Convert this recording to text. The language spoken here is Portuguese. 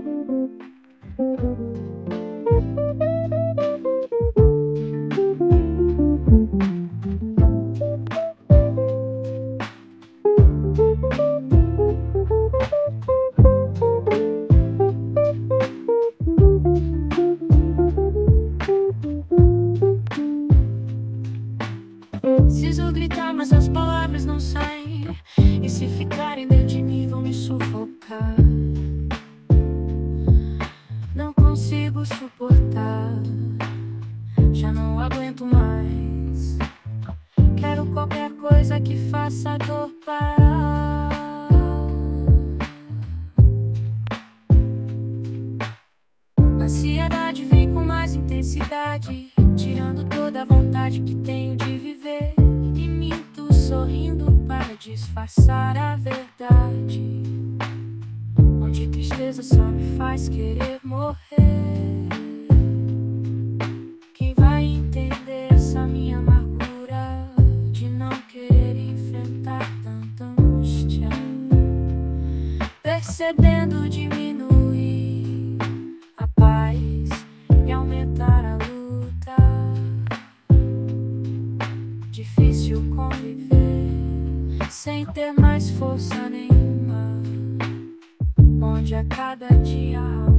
Preciso gritar, mas as palavras não saem. E se ficarem dentro de mim, vão me sufocar. Não consigo suportar, já não aguento mais. Quero qualquer coisa que faça a dor parar. A ansiedade vem com mais intensidade, tirando toda a vontade que tenho de viver. E minto sorrindo para disfarçar a verdade, onde tristeza só me faz querer morrer. Quem vai entender essa minha amargura de não querer enfrentar tanta angústia? Percebendo diminuir a paz e aumentar a luta. Difícil conviver sem ter mais força nenhuma, onde a cada dia